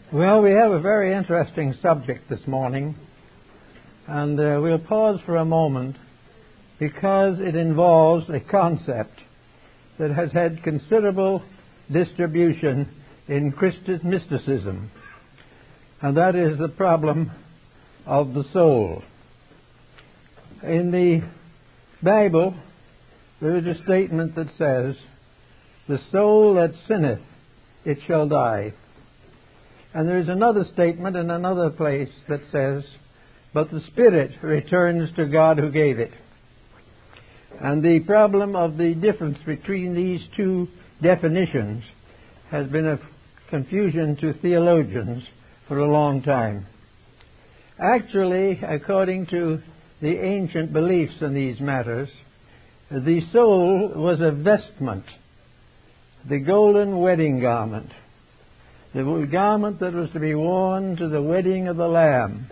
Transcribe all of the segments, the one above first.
Well, we have a very interesting subject this morning, and we'll pause for a moment because it involves a concept that has had considerable distribution in Christian mysticism, and that is the problem of the soul. In the Bible, there is a statement that says, "The soul that sinneth, it shall die." And there is another statement in another place that says, "But the spirit returns to God who gave it." And the problem of the difference between these two definitions has been of confusion to theologians for a long time. Actually, according to the ancient beliefs in these matters, the soul was a vestment, the golden wedding garment, the garment that was to be worn to the wedding of the Lamb,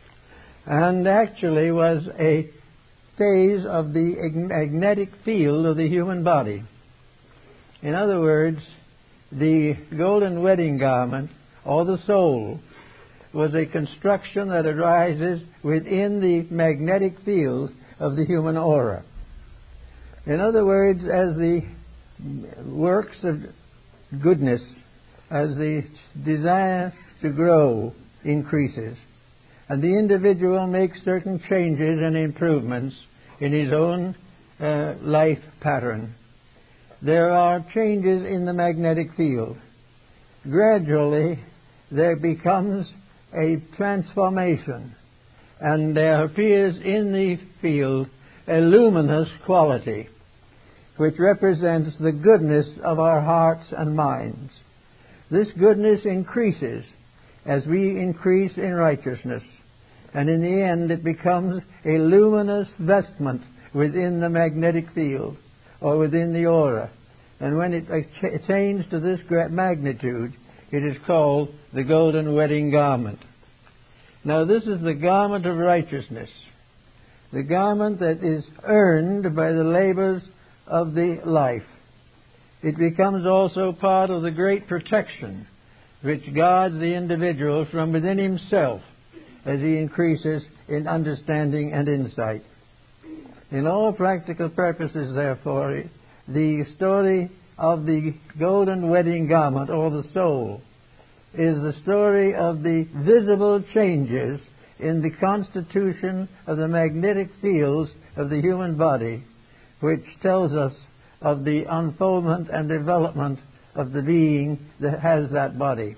and actually was a phase of the magnetic field of the human body. In other words, the golden wedding garment, or the soul, was a construction that arises within the magnetic field of the human aura. In other words, as the works of goodness, as the desire to grow increases, and the individual makes certain changes and improvements in his own life pattern, there are changes in the magnetic field. Gradually, there becomes a transformation, and there appears in the field a luminous quality, which represents the goodness of our hearts and minds. This goodness increases as we increase in righteousness, and in the end it becomes a luminous vestment within the magnetic field, or within the aura. And when it attains to this great magnitude, it is called the golden wedding garment. Now, this is the garment of righteousness, the garment that is earned by the labors of the life. It becomes also part of the great protection which guards the individual from within himself as he increases in understanding and insight. In all practical purposes, therefore, the story of the golden wedding garment, or the soul, is the story of the visible changes in the constitution of the magnetic fields of the human body, which tells us of the unfoldment and development of the being that has that body.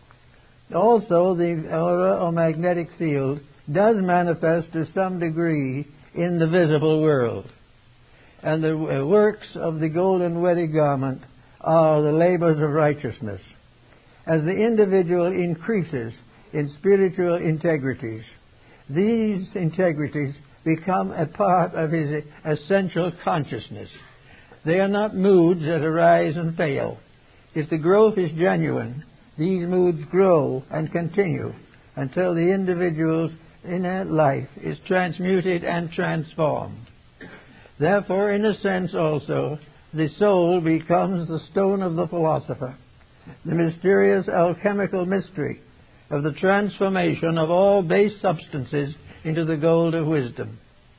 Also, the aura or magnetic field does manifest to some degree in the visible world. And the works of the golden wedding garment are the labors of righteousness. As the individual increases in spiritual integrities, these integrities become a part of his essential consciousness. They are not moods that arise and fail. If the growth is genuine, these moods grow and continue until the individual's inner life is transmuted and transformed. Therefore, in a sense also, the soul becomes the stone of the philosopher, the mysterious alchemical mystery of the transformation of all base substances into the gold of wisdom.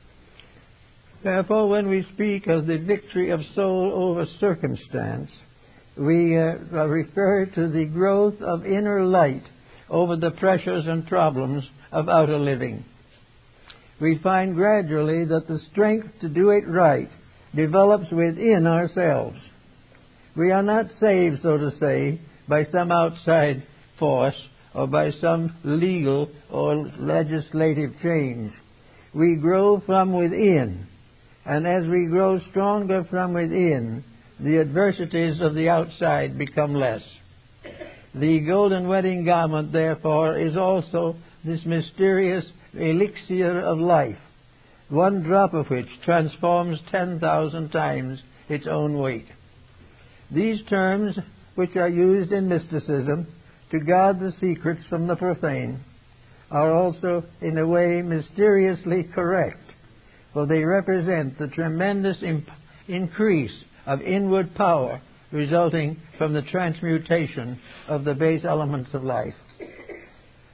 Therefore, when we speak of the victory of soul over circumstance, we refer to the growth of inner light over the pressures and problems of outer living. We find gradually that the strength to do it right develops within ourselves. We are not saved, so to say, by some outside force or by some legal or legislative change. We grow from within, and as we grow stronger from within, the adversities of the outside become less. The golden wedding garment, therefore, is also this mysterious elixir of life, one drop of which transforms 10,000 times its own weight. These terms, which are used in mysticism to guard the secrets from the profane, are also, in a way, mysteriously correct, for they represent the tremendous increase of inward power resulting from the transmutation of the base elements of life.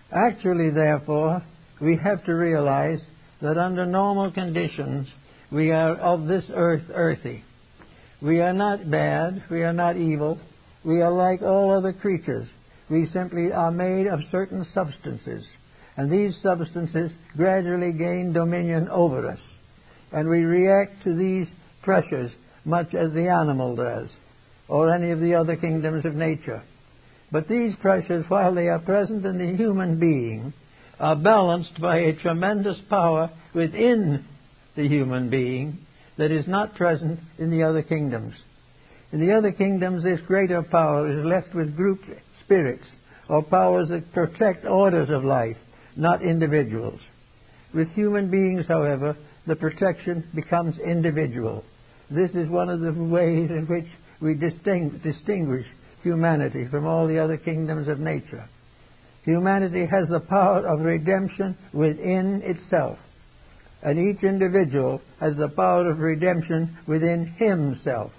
Actually, therefore, we have to realize that under normal conditions, we are of this earth earthy. We are not bad, we are not evil, we are like all other creatures. We simply are made of certain substances, and these substances gradually gain dominion over us, and we react to these pressures much as the animal does, or any of the other kingdoms of nature. But these pressures, while they are present in the human being, are balanced by a tremendous power within the human being that is not present in the other kingdoms. In the other kingdoms, this greater power is left with group spirits, or powers that protect orders of life, not individuals. With human beings, however, the protection becomes individual. This is one of the ways in which we distinguish humanity from all the other kingdoms of nature. Humanity has the power of redemption within itself, and each individual has the power of redemption within himself.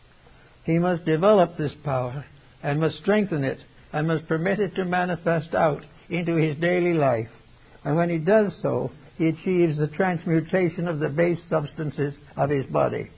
He must develop this power and must strengthen it and must permit it to manifest out into his daily life. And when he does so, he achieves the transmutation of the base substances of his body.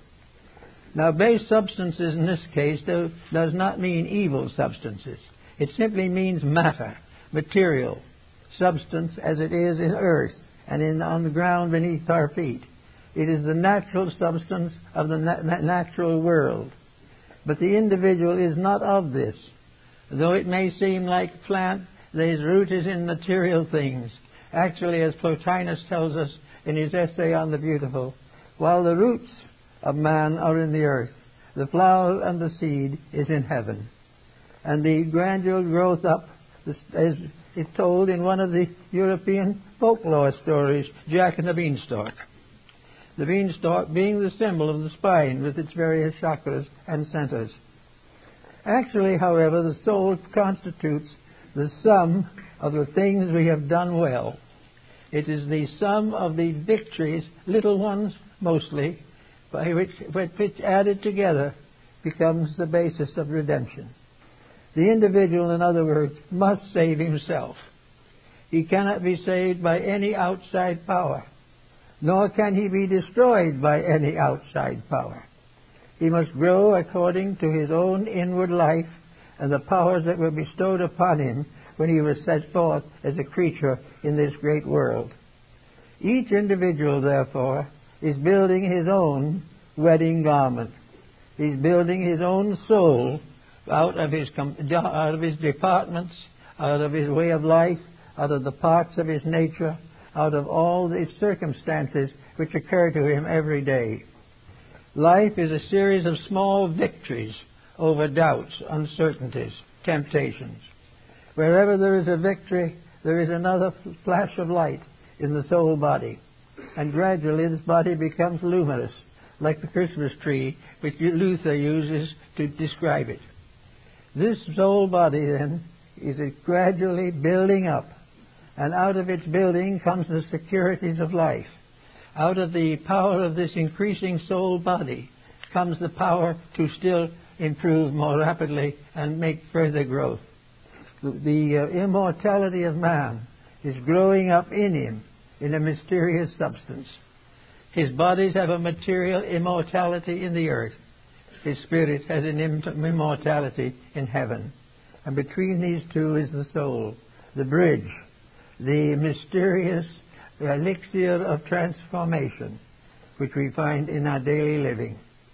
Now, base substances in this case does not mean evil substances. It simply means matter, material, substance as it is in earth and on the ground beneath our feet. It is the natural substance of the natural world. But the individual is not of this. Though it may seem like plant, his root is in material things. Actually, as Plotinus tells us in his essay on the beautiful, while the roots of man are in the earth, the flower and the seed is in heaven. And the gradual growth up is told in one of the European folklore stories, Jack and the Beanstalk. The beanstalk being the symbol of the spine with its various chakras and centers. Actually, however, the soul constitutes the sum of the things we have done well. It is the sum of the victories, little ones mostly, by which added together becomes the basis of redemption. The individual, in other words, must save himself. He cannot be saved by any outside power, nor can he be destroyed by any outside power. He must grow according to his own inward life and the powers that were bestowed upon him when he was set forth as a creature in this great world. Each individual, therefore, is building his own wedding garment. He's building his own soul out of his departments, out of his way of life, out of the parts of his nature, out of all the circumstances which occur to him every day. Life is a series of small victories over doubts, uncertainties, temptations. Wherever there is a victory, there is another flash of light in the soul body. And gradually this body becomes luminous, like the Christmas tree which Luther uses to describe it. This soul body, then, is gradually building up. And out of its building comes the securities of life. Out of the power of this increasing soul body comes the power to still improve more rapidly and make further growth. The immortality of man is growing up in him in a mysterious substance. His bodies have a material immortality in the earth. His spirit has an immortality in heaven. And between these two is the soul, the bridge, the mysterious elixir of transformation which we find in our daily living.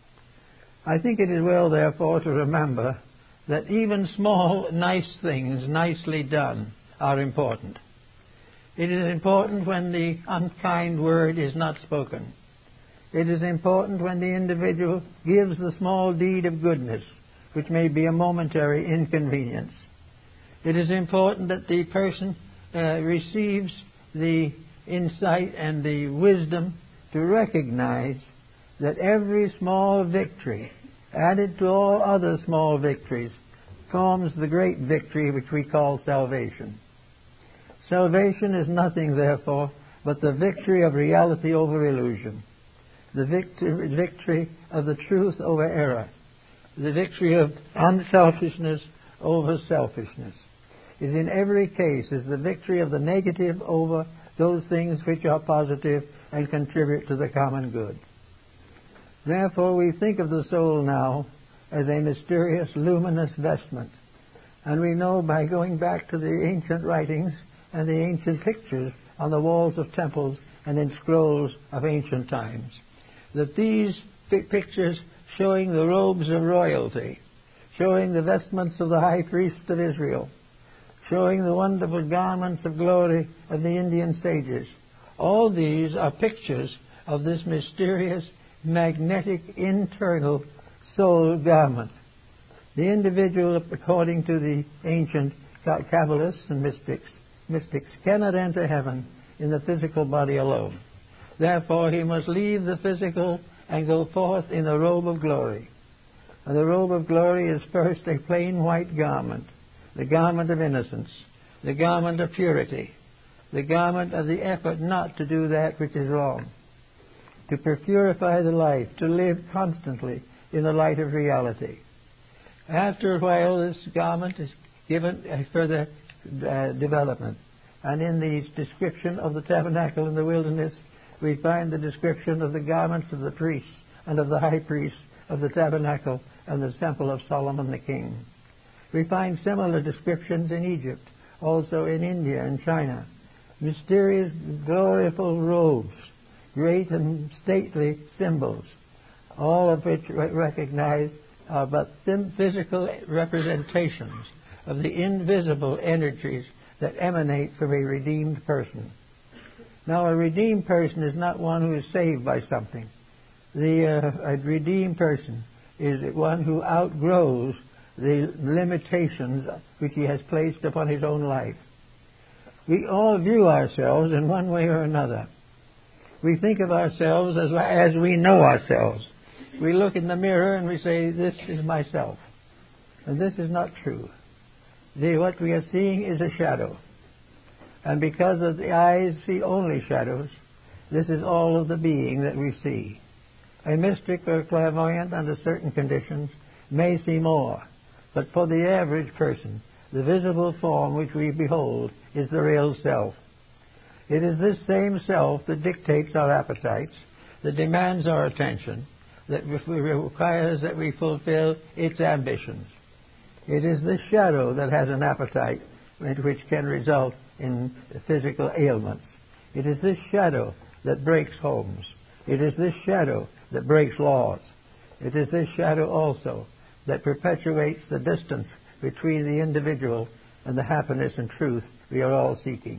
I think it is well, therefore, to remember that even small, nice things, nicely done, are important. It is important when the unkind word is not spoken. It is important when the individual gives the small deed of goodness, which may be a momentary inconvenience. It is important that the person receives the insight and the wisdom to recognize that every small victory, added to all other small victories, forms the great victory which we call salvation. Salvation is nothing, therefore, but the victory of reality over illusion, the victory of the truth over error, the victory of unselfishness over selfishness. is in every case is the victory of the negative over those things which are positive and contribute to the common good. Therefore, we think of the soul now as a mysterious, luminous vestment. And we know by going back to the ancient writings and the ancient pictures on the walls of temples and in scrolls of ancient times, that these pictures showing the robes of royalty, showing the vestments of the high priest of Israel, showing the wonderful garments of glory of the Indian sages, all these are pictures of this mysterious, magnetic, internal soul garment. The individual, according to the ancient Kabbalists and mystics, cannot enter heaven in the physical body alone. Therefore, he must leave the physical and go forth in the robe of glory. And the robe of glory is first a plain white garment, the garment of innocence, the garment of purity, the garment of the effort not to do that which is wrong, to purify the life, to live constantly in the light of reality. After a while, this garment is given a further development. And in the description of the tabernacle in the wilderness, we find the description of the garments of the priests and of the high priests of the tabernacle and the temple of Solomon the king. We find similar descriptions in Egypt, also in India and China. Mysterious, gloriful robes, great and stately symbols, all of which recognize are but physical representations of the invisible energies that emanate from a redeemed person. Now, a redeemed person is not one who is saved by something. A redeemed person is one who outgrows the limitations which he has placed upon his own life. We all view ourselves in one way or another. We think of ourselves as we know ourselves. We look in the mirror and we say, this is myself. And this is not true. What we are seeing is a shadow. And because of the eyes see only shadows, this is all of the being that we see. A mystic or clairvoyant under certain conditions may see more. But for the average person, the visible form which we behold is the real self. It is this same self that dictates our appetites, that demands our attention, that requires that we fulfill its ambitions. It is this shadow that has an appetite which can result in physical ailments. It is this shadow that breaks homes. It is this shadow that breaks laws. It is this shadow also that perpetuates the distance between the individual and the happiness and truth we are all seeking.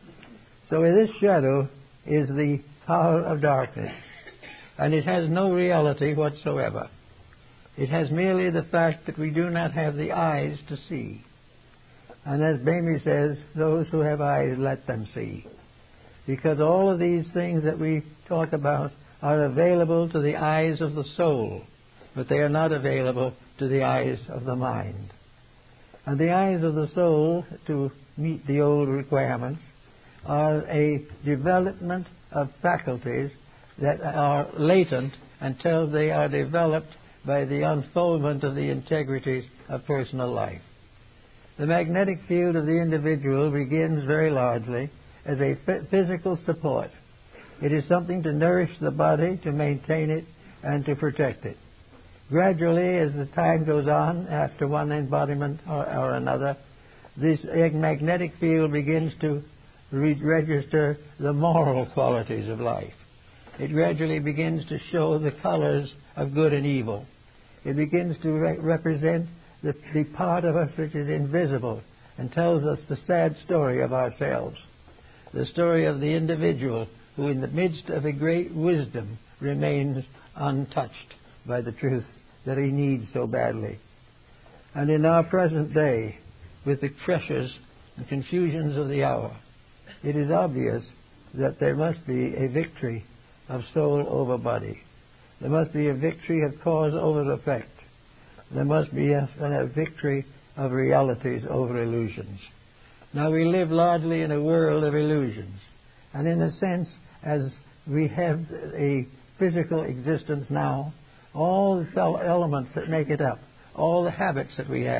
So this shadow is the power of darkness, and it has no reality whatsoever. It has merely the fact that we do not have the eyes to see. And as Bamey says, those who have eyes, let them see. Because all of these things that we talk about are available to the eyes of the soul, but they are not available to the eyes of the mind. And the eyes of the soul, to meet the old requirements, are a development of faculties that are latent until they are developed by the unfoldment of the integrities of personal life. The magnetic field of the individual begins very largely as a physical support. It is something to nourish the body, to maintain it, and to protect it. Gradually, as the time goes on, after one embodiment or another, this magnetic field begins to register the moral qualities of life. It gradually begins to show the colors of good and evil. It begins to represent the part of us which is invisible and tells us the sad story of ourselves, the story of the individual who in the midst of a great wisdom remains untouched by the truths that he needs so badly. And in our present day, with the pressures and confusions of the hour, it is obvious that there must be a victory of soul over body. There must be a victory of cause over effect. There must be a victory of realities over illusions. Now, we live largely in a world of illusions. And in a sense, as we have a physical existence now, all the elements that make it up, all the habits that we have,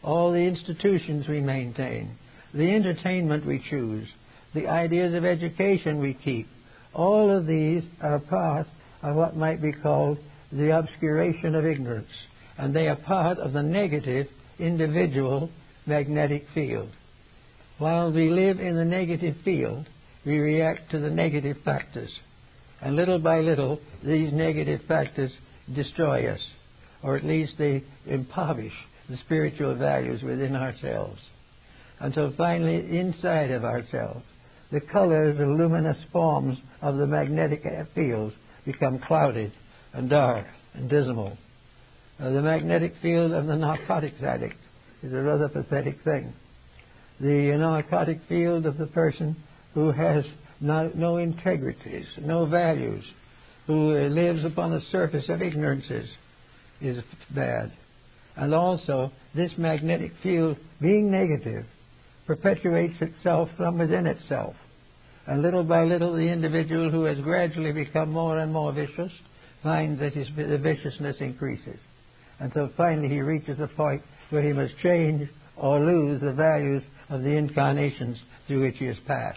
all the institutions we maintain, the entertainment we choose, the ideas of education we keep, all of these are part of what might be called the obscuration of ignorance, and they are part of the negative individual magnetic field. While we live in the negative field, we react to the negative factors, and little by little these negative factors destroy us, or at least they impoverish the spiritual values within ourselves, until finally inside of ourselves the colors and luminous forms of the magnetic fields become clouded and dark and dismal. The magnetic field of the narcotics addict is a rather pathetic thing. The narcotic field of the person who has no integrities, no values, who lives upon the surface of ignorances is bad. And also, this magnetic field, being negative, perpetuates itself from within itself. And little by little, the individual who has gradually become more and more vicious finds that the viciousness increases, until finally he reaches a point where he must change or lose the values of the incarnations through which he has passed.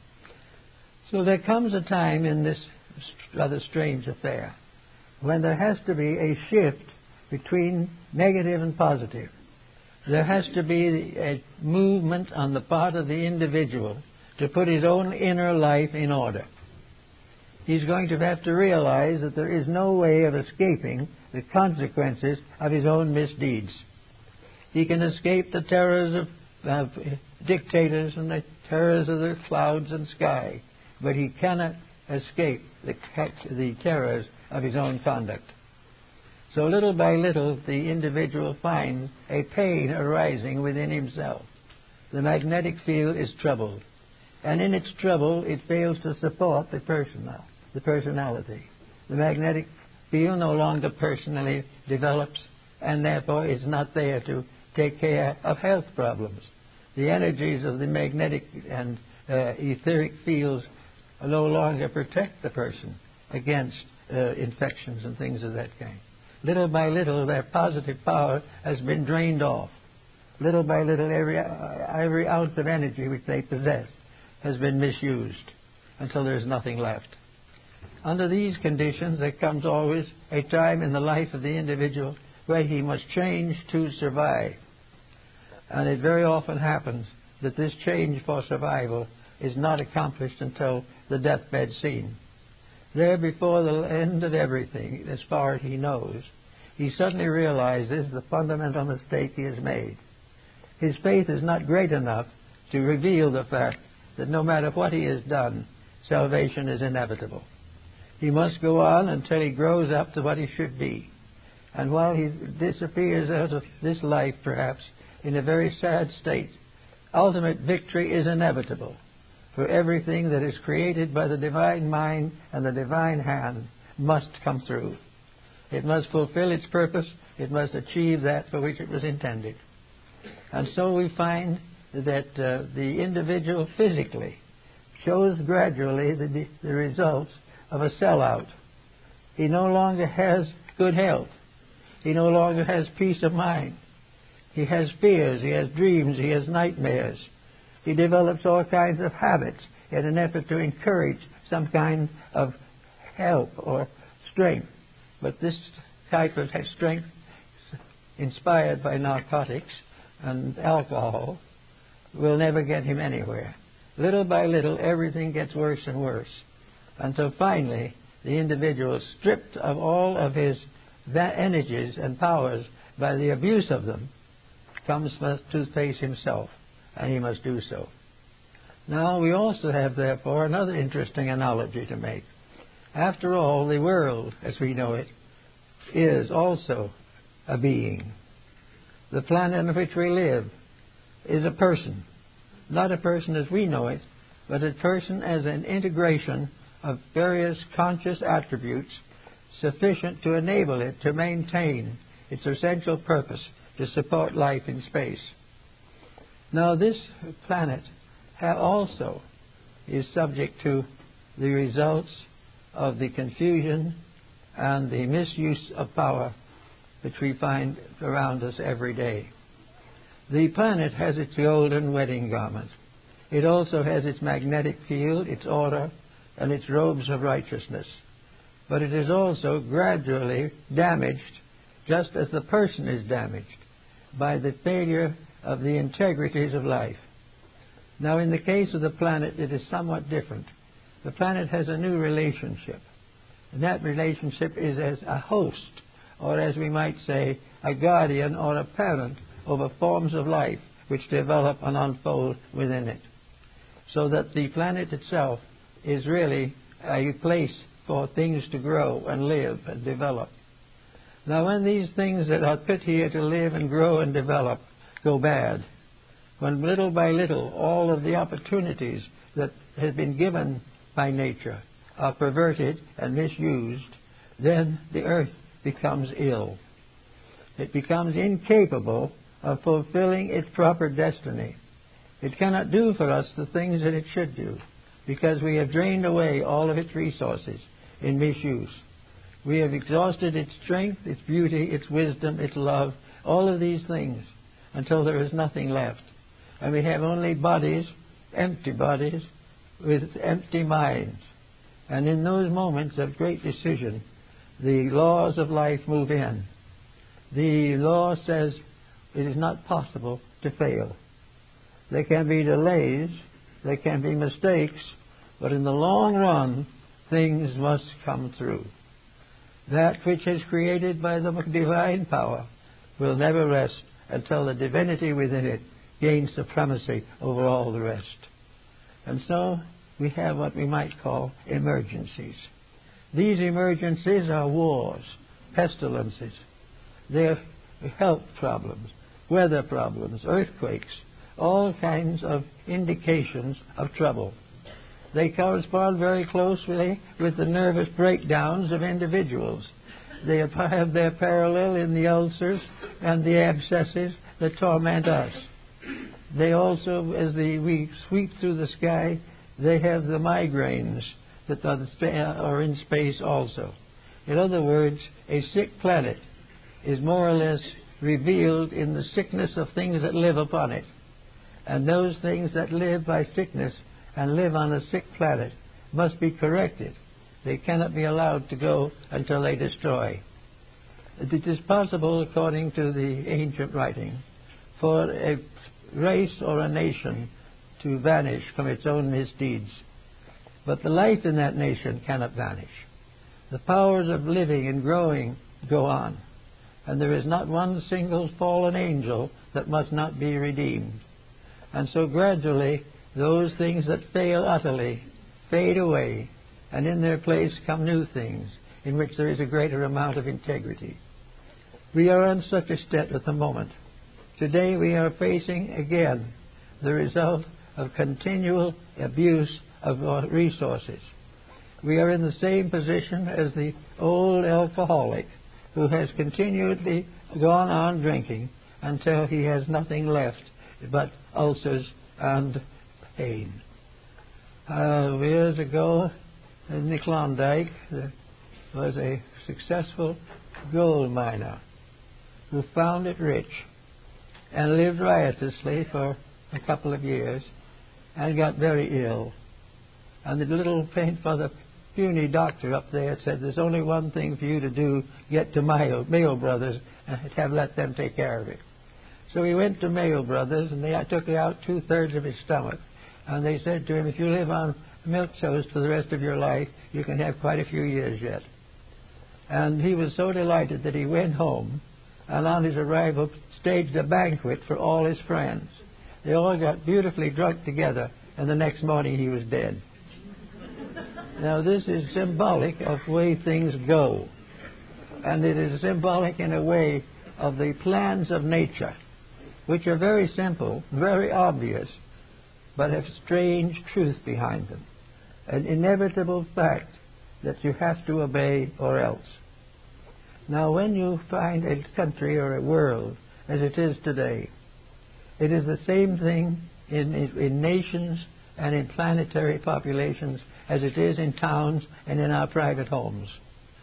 So there comes a time in this rather strange affair when there has to be a shift between negative and positive. There has to be a movement on the part of the individual to put his own inner life in order. He's going to have to realize that there is no way of escaping the consequences of his own misdeeds. He can escape the terrors of dictators and the terrors of the clouds and sky, but he cannot escape the terrors of his own conduct. So little by little, the individual finds a pain arising within himself. The magnetic field is troubled, and in its trouble, it fails to support the personality. The magnetic field no longer personally develops, and therefore is not there to take care of health problems. The energies of the magnetic and etheric fields no longer protect the person against infections and things of that kind. Little by little, their positive power has been drained off. Little by little, every ounce of energy which they possess has been misused until there's nothing left. Under these conditions, there comes always a time in the life of the individual where he must change to survive. And it very often happens that this change for survival is not accomplished until the deathbed scene. There, before the end of everything, as far as he knows, he suddenly realizes the fundamental mistake he has made. His faith is not great enough to reveal the fact that no matter what he has done, salvation is inevitable. He must go on until he grows up to what he should be. And while he disappears out of this life, perhaps, in a very sad state, ultimate victory is inevitable. For everything that is created by the divine mind and the divine hand must come through. It must fulfill its purpose. It must achieve that for which it was intended. And so we find that the individual physically shows gradually the results of a sellout. He no longer has good health. He no longer has peace of mind. He has fears. He has dreams. He has nightmares. He develops all kinds of habits in an effort to encourage some kind of help or strength. But this type of strength, inspired by narcotics and alcohol, will never get him anywhere. Little by little, everything gets worse and worse, until finally the individual is stripped of all of his energies and powers by the abuse of them, comes to face himself. And he must do so. Now, we also have, therefore, another interesting analogy to make. After all, the world, as we know it, is also a being. The planet on which we live is a person. Not a person as we know it, but a person as an integration of various conscious attributes sufficient to enable it to maintain its essential purpose to support life in space. Now, this planet also is subject to the results of the confusion and the misuse of power which we find around us every day. The planet has its golden wedding garment. It also has its magnetic field, its order, and its robes of righteousness. But it is also gradually damaged, just as the person is damaged, by the failure of the integrities of life. Now, in the case of the planet, it is somewhat different. The planet has a new relationship, and that relationship is as a host, or as we might say, a guardian or a parent over forms of life which develop and unfold within it. So that the planet itself is really a place for things to grow and live and develop. Now, when these things that are put here to live and grow and develop go bad, when little by little all of the opportunities that have been given by nature are perverted and misused, then the earth becomes ill. It becomes incapable of fulfilling its proper destiny. It cannot do for us the things that it should do, because we have drained away all of its resources in misuse. We have exhausted its strength, its beauty, its wisdom, its love, all of these things, until there is nothing left. And we have only bodies, empty bodies, with empty minds. And in those moments of great decision, the laws of life move in. The law says it is not possible to fail. There can be delays, there can be mistakes, but in the long run, things must come through. That which is created by the divine power will never rest until the divinity within it gains supremacy over all the rest. And so we have what we might call emergencies. These emergencies are wars, pestilences. They're health problems, weather problems, earthquakes, all kinds of indications of trouble. They correspond very closely with the nervous breakdowns of individuals. They have their parallel in the ulcers and the abscesses that torment us. They also, as we sweep through the sky, they have the migraines that are in space also. In other words, a sick planet is more or less revealed in the sickness of things that live upon it. And those things that live by sickness and live on a sick planet must be corrected. They cannot be allowed to go until they destroy. It is possible, according to the ancient writing, for a race or a nation to vanish from its own misdeeds. But the life in that nation cannot vanish. The powers of living and growing go on. And there is not one single fallen angel that must not be redeemed. And so gradually, those things that fail utterly fade away, and in their place come new things in which there is a greater amount of integrity. We are on such a step at the moment. Today we are facing again the result of continual abuse of our resources. We are in the same position as the old alcoholic who has continually gone on drinking until he has nothing left but ulcers and pain. Years ago in the Klondike, there was a successful gold miner who found it rich and lived riotously for a couple of years and got very ill. And the little puny doctor up there said, "There's only one thing for you to do, get to Mayo Brothers and let them take care of it." So he went to Mayo Brothers, and they took out 2/3 of his stomach. And they said to him, "If you live on milk toast for the rest of your life, you can have quite a few years yet." And he was so delighted that he went home, and on his arrival staged a banquet for all his friends. They all got beautifully drunk together, and the next morning he was dead. Now this is symbolic of the way things go. And it is symbolic in a way of the plans of nature, which are very simple, very obvious, but have strange truth behind them. An inevitable fact that you have to obey or else. Now when you find a country or a world as it is today, it is the same thing in nations and in planetary populations as it is in towns and in our private homes.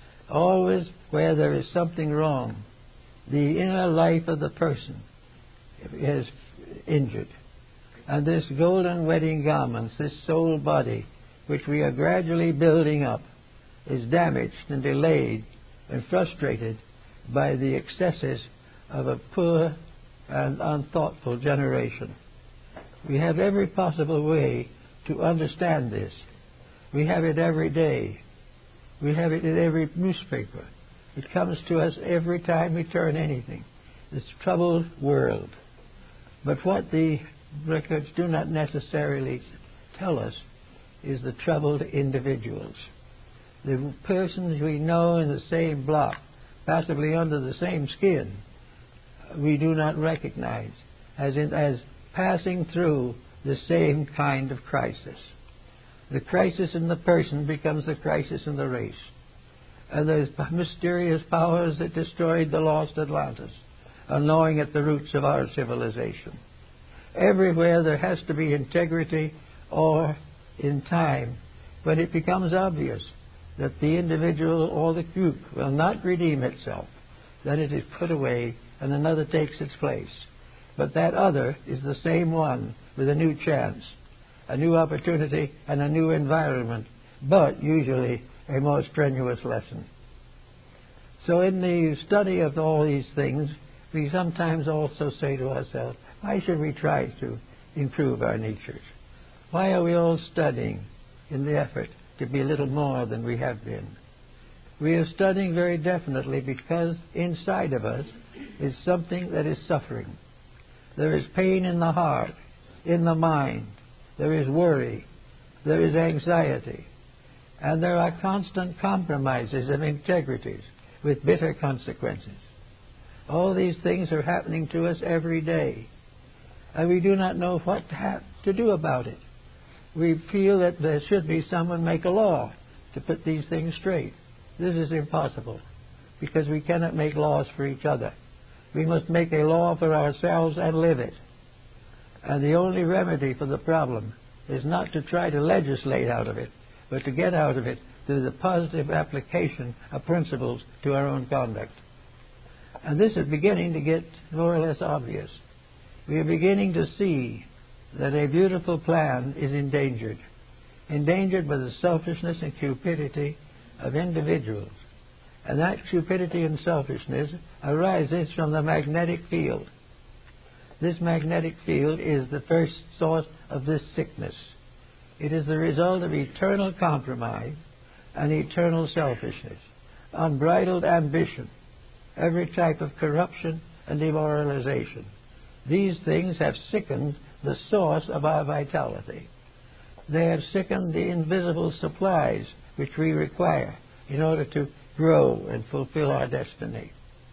Always where there is something wrong, the inner life of the person is injured. And this golden wedding garments, this soul body, which we are gradually building up, is damaged and delayed and frustrated by the excesses of a poor and unthoughtful generation. We have every possible way to understand this. We have it every day. We have it in every newspaper. It comes to us every time we turn anything. This troubled world. But what the records do not necessarily tell us is the troubled individuals. The persons we know in the same block, possibly under the same skin, we do not recognize as passing through the same kind of crisis. The crisis in the person becomes the crisis in the race. And those mysterious powers that destroyed the lost Atlantis are gnawing at the roots of our civilization. Everywhere there has to be integrity, or in time, when it becomes obvious that the individual or the group will not redeem itself, then it is put away and another takes its place. But that other is the same one with a new chance, a new opportunity, and a new environment, but usually a more strenuous lesson. So in the study of all these things, we sometimes also say to ourselves, why should we try to improve our natures? Why are we all studying in the effort to be a little more than we have been? We are studying very definitely because inside of us is something that is suffering. There is pain in the heart, in the mind. There is worry. There is anxiety. And there are constant compromises of integrities with bitter consequences. All these things are happening to us every day. And we do not know what to do about it. We feel that there should be someone make a law to put these things straight. This is impossible, because we cannot make laws for each other. We must make a law for ourselves and live it. And the only remedy for the problem is not to try to legislate out of it, but to get out of it through the positive application of principles to our own conduct. And this is beginning to get more or less obvious. We are beginning to see that a beautiful plan is endangered by the selfishness and cupidity of individuals. And that cupidity and selfishness arises from the magnetic field. This magnetic field is the first source of this sickness. It is the result of eternal compromise and eternal selfishness, unbridled ambition, every type of corruption and demoralization. These things have sickened the source of our vitality. They have sickened the invisible supplies which we require in order to grow and fulfill our destiny.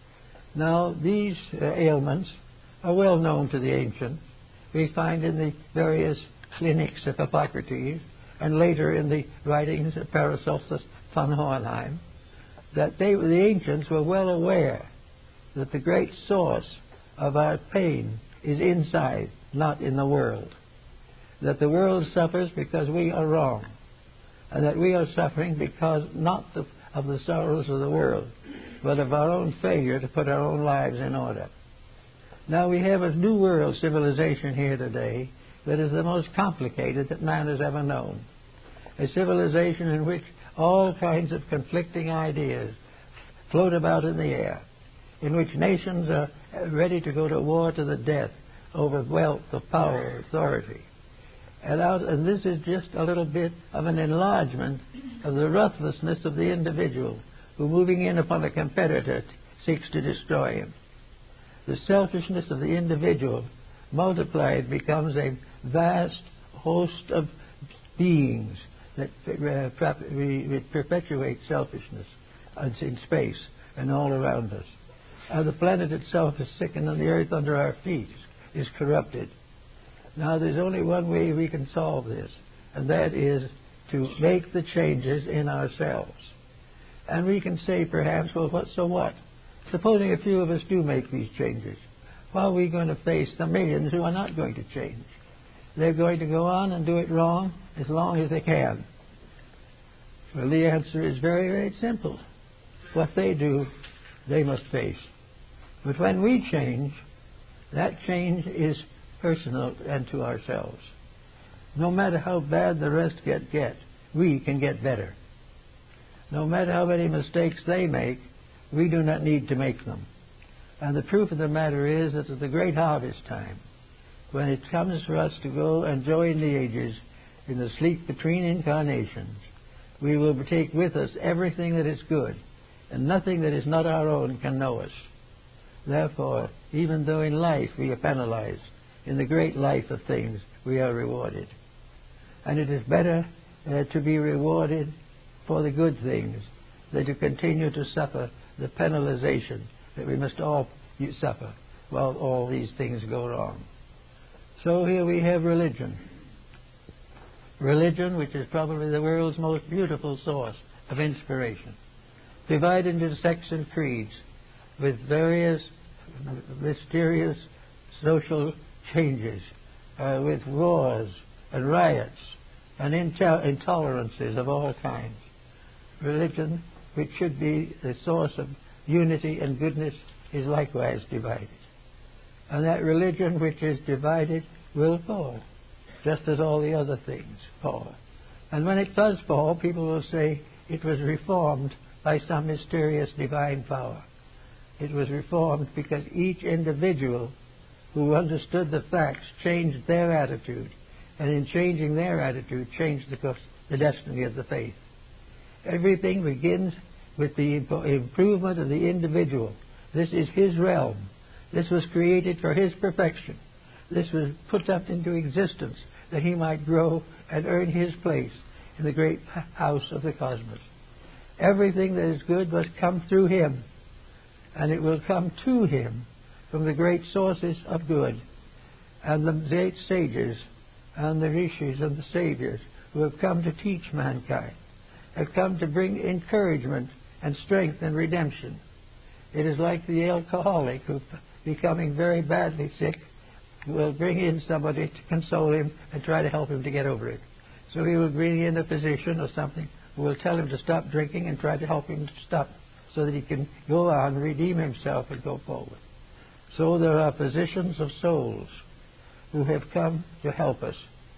Now, these ailments are well known to the ancients. We find in the various clinics of Hippocrates and later in the writings of Paracelsus von Hohenheim that the ancients were well aware that the great source of our pain is inside, not in the world. That the world suffers because we are wrong, and that we are suffering because not of the sorrows of the world, but of our own failure to put our own lives in order. Now we have a new world civilization here today that is the most complicated that man has ever known. A civilization in which all kinds of conflicting ideas float about in the air, in which nations are ready to go to war to the death over wealth, of power, authority. And this is just a little bit of an enlargement of the ruthlessness of the individual who, moving in upon a competitor, seeks to destroy him. The selfishness of the individual multiplied becomes a vast host of beings that perpetuate selfishness in space and all around us. The planet itself is sickened and the earth under our feet is corrupted. Now there's only one way we can solve this, and that is to make the changes in ourselves. And we can say perhaps, well, so what? Supposing a few of us do make these changes, how are we going to face the millions who are not going to change? They're going to go on and do it wrong as long as they can. Well, the answer is very, very simple. What they do, they must face. But when we change, That change is personal and to ourselves. No matter how bad the rest get, we can get better. No matter how many mistakes they make, we do not need to make them. And the proof of the matter is that at the great harvest time, when it comes for us to go and join the ages in the sleep between incarnations, we will take with us everything that is good, and nothing that is not our own can know us. Therefore, even though in life we are penalized, in the great life of things we are rewarded. And it is better to be rewarded for the good things than to continue to suffer the penalization that we must all suffer while all these things go wrong. So here we have religion. Religion, which is probably the world's most beautiful source of inspiration, divided into sects and creeds with various mysterious social changes, with wars and riots and intolerances of all kinds. Religion, which should be the source of unity and goodness, is likewise divided. And that religion which is divided will fall, just as all the other things fall. And when it does fall, people will say it was reformed by some mysterious divine power. It was reformed because each individual who understood the facts changed their attitude, and in changing their attitude changed the destiny of the faith. Everything begins with the improvement of the individual. This is his realm. This was created for his perfection. This was put up into existence that he might grow and earn his place in the great house of the cosmos. Everything that is good must come through him, and it will come to him from the great sources of good. And the great sages and the rishis and the saviors who have come to teach mankind have come to bring encouragement and strength and redemption. It is like the alcoholic who, becoming very badly sick, will bring in somebody to console him and try to help him to get over it. So he will bring in a physician or something who will tell him to stop drinking and try to help him to stop so that he can go on, redeem himself, and go forward. So there are physicians of souls who have come to help us,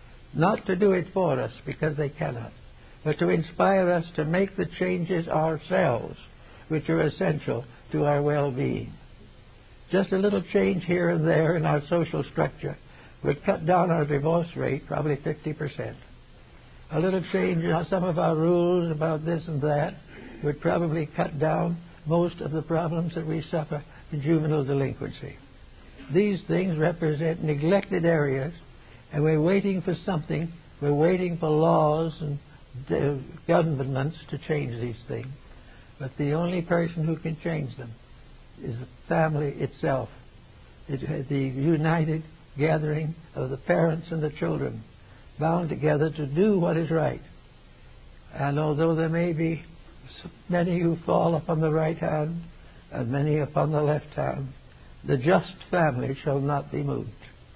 not to do it for us because they cannot, but to inspire us to make the changes ourselves which are essential to our well-being. Just a little change here and there in our social structure would cut down our divorce rate probably 50%. A little change in some of our rules about this and that would probably cut down most of the problems that we suffer in juvenile delinquency. These things represent neglected areas, and we're waiting for something. We're waiting for laws and governments to change these things. But the only person who can change them is the family itself. The united gathering of the parents and the children, bound together to do what is right. And although there may be many who fall upon the right hand and many upon the left hand, the just family shall not be moved.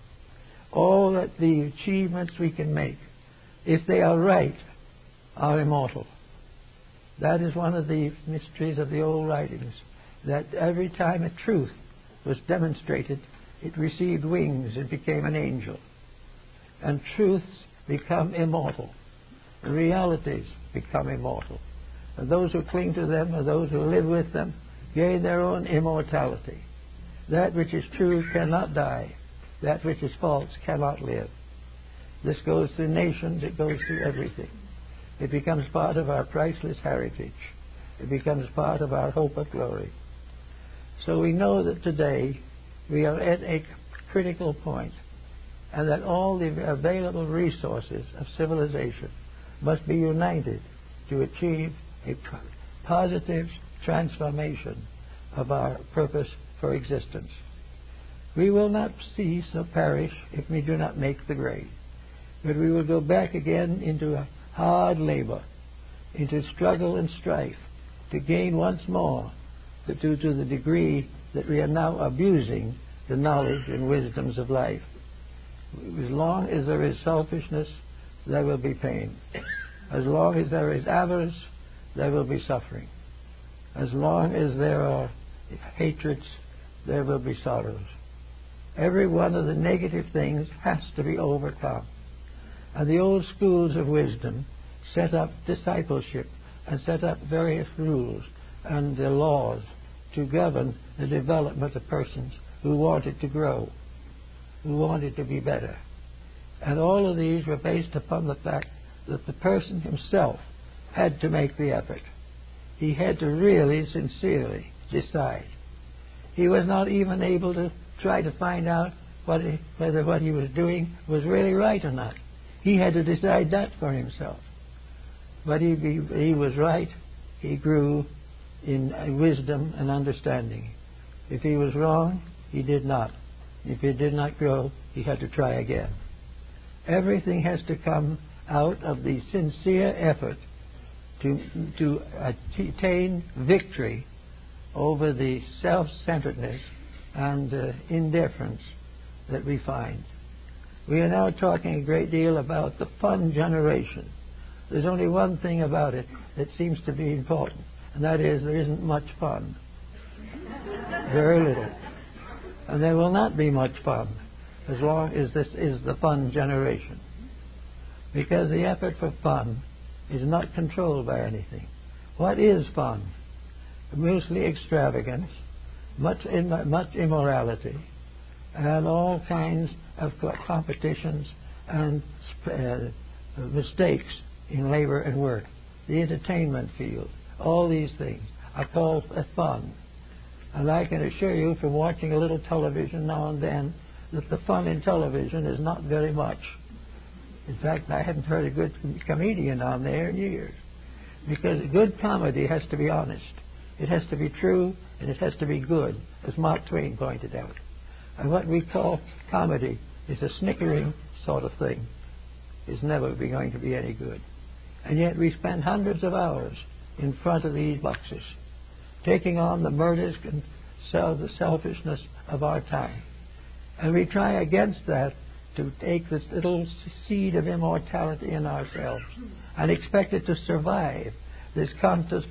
All that the achievements we can make, if they are right, are immortal. That is one of the mysteries of the old writings, that every time a truth was demonstrated, it received wings and became an angel. And truths become immortal. Realities become immortal. And those who cling to them, or those who live with them, gain their own immortality. That which is true cannot die. That which is false cannot live. This goes through nations, it goes through everything. It becomes part of our priceless heritage. It becomes part of our hope of glory. So we know that today we are at a critical point, and that all the available resources of civilization must be united to achieve a positive transformation of our purpose for existence. We will not cease or perish if we do not make the grade, but we will go back again into a hard labor, into struggle and strife, to gain once more, due to the degree that we are now abusing the knowledge and wisdoms of life. As long as there is selfishness, there will be pain. As long as there is avarice, there will be suffering. As long as there are hatreds, there will be sorrows. Every one of the negative things has to be overcome. And the old schools of wisdom set up discipleship and set up various rules and laws to govern the development of persons who wanted to grow, who wanted to be better. And all of these were based upon the fact that the person himself had to make the effort. He had to really, sincerely decide. He was not even able to try to find out whether what he was doing was really right or not. He had to decide that for himself. But he was right. He grew in wisdom and understanding. If he was wrong, he did not. If he did not grow, he had to try again. Everything has to come out of the sincere effort to attain victory over the self-centeredness and indifference that we find. We are now talking a great deal about the fun generation. There's only one thing about it that seems to be important, and that is there isn't much fun. Very little. And there will not be much fun as long as this is the fun generation. Because the effort for fun is not controlled by anything. What is fun? Mostly extravagance, much immorality, and all kinds of competitions and mistakes in labor and work. The entertainment field, all these things are called fun. And I can assure you from watching a little television now and then that the fun in television is not very much. In fact, I haven't heard a good comedian on there in years. Because good comedy has to be honest. It has to be true, and it has to be good, as Mark Twain pointed out. And what we call comedy is a snickering sort of thing. It's never going to be any good. And yet we spend hundreds of hours in front of these boxes, taking on the murders and the selfishness of our time. And we try against that to take this little seed of immortality in ourselves and expect it to survive this constant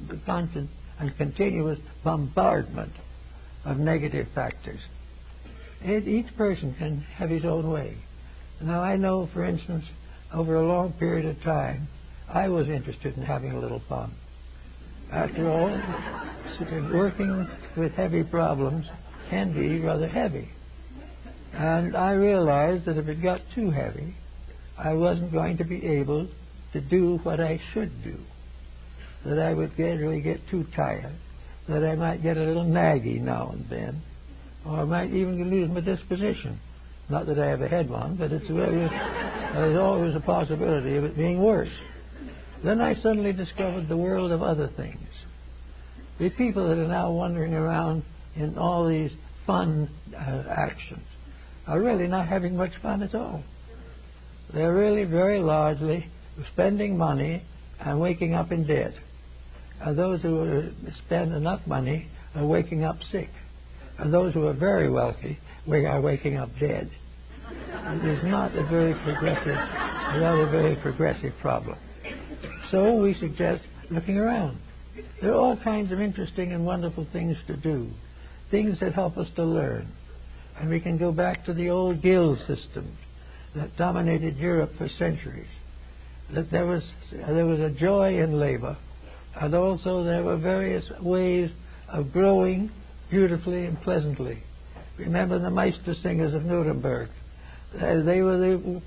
and continuous bombardment of negative factors. Each person can have his own way. Now, I know, for instance, over a long period of time, I was interested in having a little fun. After all, working with heavy problems can be rather heavy. And I realized that if it got too heavy, I wasn't going to be able to do what I should do. That I would gradually get too tired. That I might get a little naggy now and then. Or I might even lose my disposition. Not that I ever had one, but there's always a possibility of it being worse. Then I suddenly discovered the world of other things. The people that are now wandering around in all these fun actions are really not having much fun at all. They're really very largely spending money and waking up in debt. And those who spend enough money are waking up sick. And those who are very wealthy are waking up dead. It is not a very progressive problem. So we suggest looking around. There are all kinds of interesting and wonderful things to do, things that help us to learn. And we can go back to the old guild system that dominated Europe for centuries. That there was a joy in labor, and also there were various ways of growing beautifully and pleasantly. Remember the Meistersingers of Nuremberg. They were the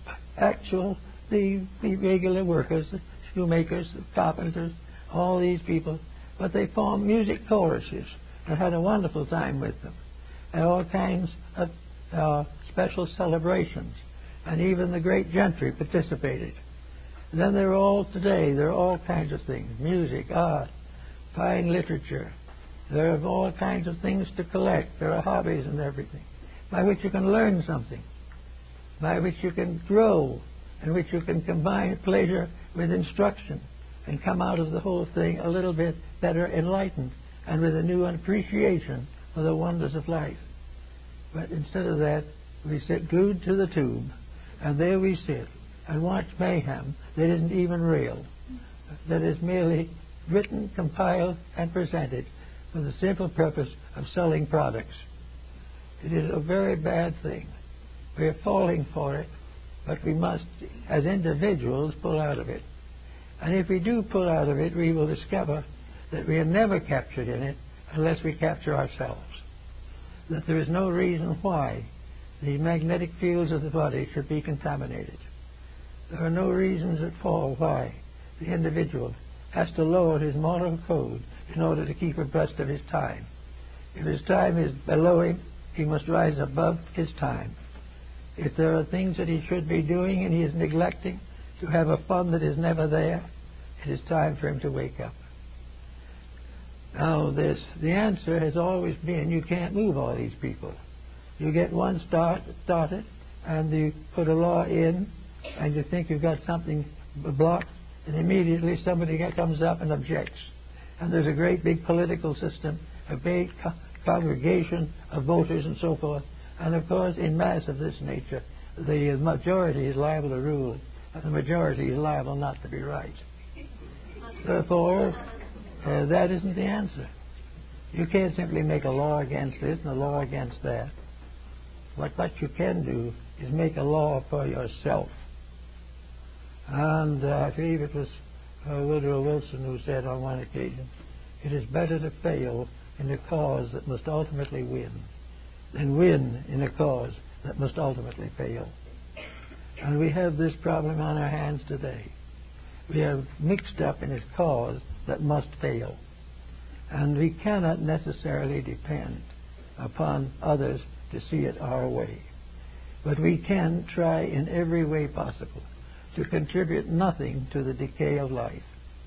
regular workers, the shoemakers, the carpenters, all these people. But they formed music choruses and had a wonderful time with them. And all kinds of special celebrations. And even the great gentry participated. And then there are all kinds of things. Music, art, fine literature. There are all kinds of things to collect. There are hobbies and everything by which you can learn something, by which you can grow, in which you can combine pleasure with instruction and come out of the whole thing a little bit better enlightened and with a new appreciation of the wonders of life. But instead of that, we sit glued to the tube, and there we sit and watch mayhem that isn't even real, that is merely written, compiled, and presented for the simple purpose of selling products. It is a very bad thing. We are falling for it, but we must, as individuals, pull out of it. And if we do pull out of it, we will discover that we are never captured in it unless we capture ourselves. That there is no reason why the magnetic fields of the body should be contaminated. There are no reasons at all why the individual has to lower his moral code in order to keep abreast of his time. If his time is below him, he must rise above his time. If there are things that he should be doing and he is neglecting to have a fun that is never there, it is time for him to wake up. Now, the answer has always been you can't move all these people. You get one started, and you put a law in, and you think you've got something blocked, and immediately somebody comes up and objects. And there's a great big political system, a big congregation of voters and so forth. And of course, in mass of this nature, the majority is liable to rule, and the majority is liable not to be right. Therefore, that isn't the answer. You can't simply make a law against this and a law against that. What you can do is make a law for yourself. And I believe it was Woodrow Wilson who said on one occasion, it is better to fail in a cause that must ultimately win than win in a cause that must ultimately fail. And we have this problem on our hands today. We are mixed up in a cause that must fail. And we cannot necessarily depend upon others to see it our way. But we can try in every way possible to contribute nothing to the decay of life.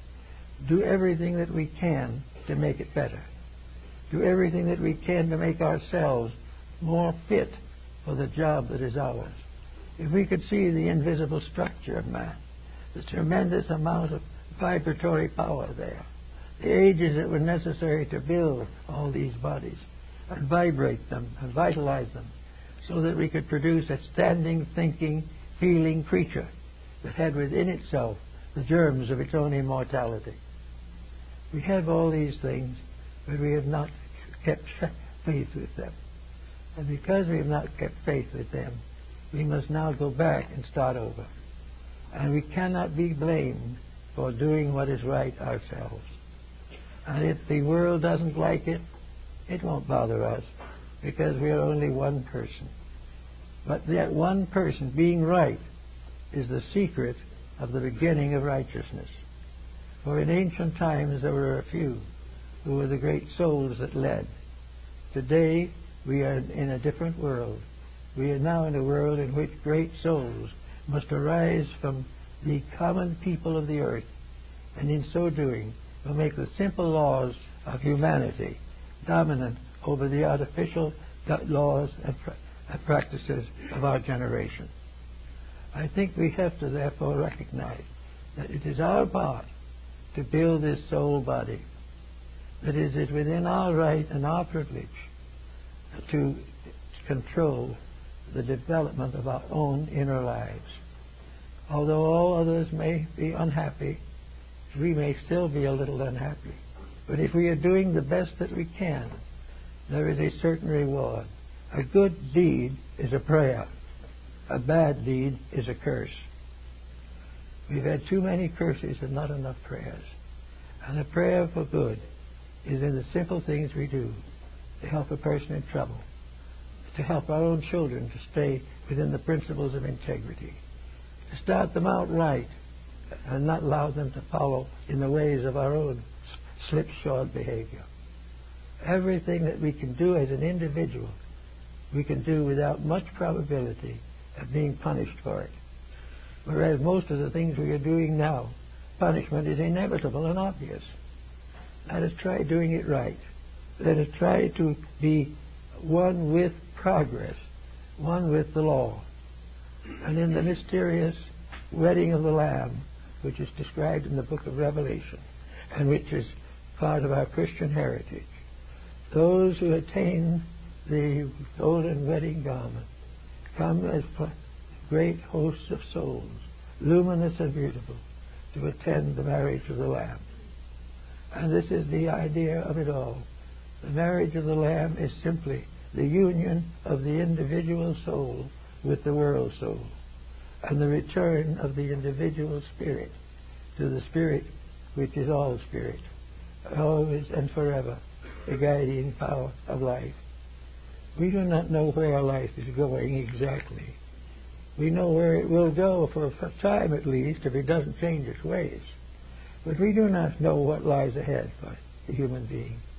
Do everything that we can to make it better. Do everything that we can to make ourselves more fit for the job that is ours. If we could see the invisible structure of man, the tremendous amount of vibratory power there, the ages that were necessary to build all these bodies and vibrate them and vitalize them so that we could produce a standing, thinking, feeling creature that had within itself the germs of its own immortality. We have all these things, but we have not kept faith with them. And because we have not kept faith with them, we must now go back and start over. And we cannot be blamed for doing what is right ourselves. And if the world doesn't like it, it won't bother us, because we are only one person. But that one person being right is the secret of the beginning of righteousness. For in ancient times there were a few who were the great souls that led. Today we are in a different world. We are now in a world in which great souls must arise from the common people of the earth, and in so doing will make the simple laws of humanity dominant over the artificial laws and practices of our generation. I think we have to therefore recognize that it is our part to build this soul body, that it is within our right and our privilege to control the development of our own inner lives. Although all others may be unhappy, we may still be a little unhappy. But if we are doing the best that we can, there is a certain reward. A good deed is a prayer. A bad deed is a curse. We've had too many curses and not enough prayers. And a prayer for good is in the simple things we do to help a person in trouble, to help our own children to stay within the principles of integrity, to start them out right and not allow them to follow in the ways of our own slipshod behavior. Everything that we can do as an individual, we can do without much probability of being punished for it. Whereas most of the things we are doing now, punishment is inevitable and obvious. Let us try doing it right. Let us try to be one with progress, one with the law. And in the mysterious wedding of the Lamb, which is described in the book of Revelation, and which is part of our Christian heritage, those who attain the golden wedding garment come as great hosts of souls, luminous and beautiful, to attend the marriage of the Lamb. And this is the idea of it all. The marriage of the Lamb is simply the union of the individual soul with the world soul, and the return of the individual spirit to the spirit which is all spirit, always and forever the guiding power of life. We do not know where our life is going exactly. We know where it will go for a time at least, if it doesn't change its ways. But we do not know what lies ahead for the human being.